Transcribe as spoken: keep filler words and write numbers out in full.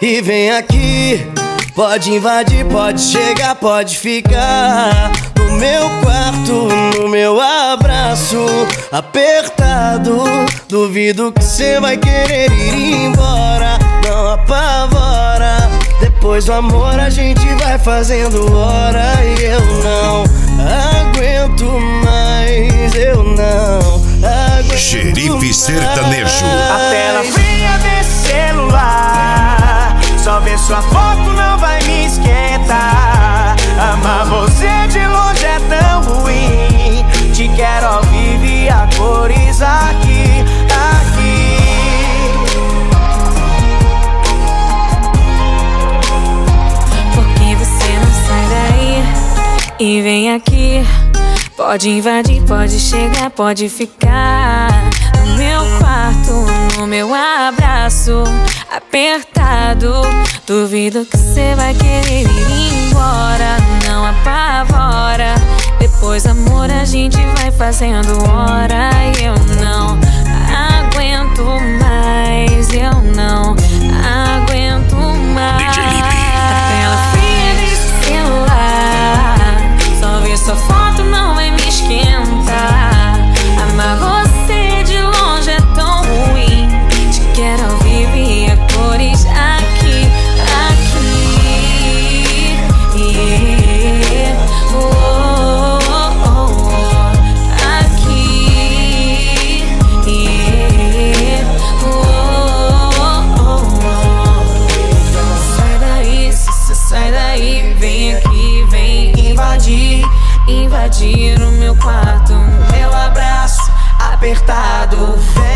E vem aqui, pode invadir, pode chegar, pode ficar no meu quarto, no meu abraço apertado. Duvido que cê vai querer ir embora, não apavora. Depois do amor a gente vai fazendo hora. E eu não aguento mais, eu não aguento. Xerife Sertanejo. A tela fria desse celular, só ver sua foto não vai me esquentar. Amar você de longe é tão ruim. Te quero ao vivo e a cores aqui, aqui. Por que você não sai daí e vem aqui? Pode invadir, pode chegar, pode ficar no meu quarto, no meu abraço apertado. Duvido que cê vai querer ir embora, não apavora. Depois, amor, a gente vai fazendo hora. E eu não aguento mais, eu não aguento mais. D J Lipe. A tela fria desse celular, só ver sua foto não vai me esquentar. Amar você de longe é tão ruim. Te quero ao vivo e a cores aqui, aqui. Yeah. Oh, oh, oh. Aqui. Yeah. Oh, oh, oh. Sai daí, cê sai daí, vem aqui, vem invadir. Invadir o meu quarto, meu abraço apertado. Vem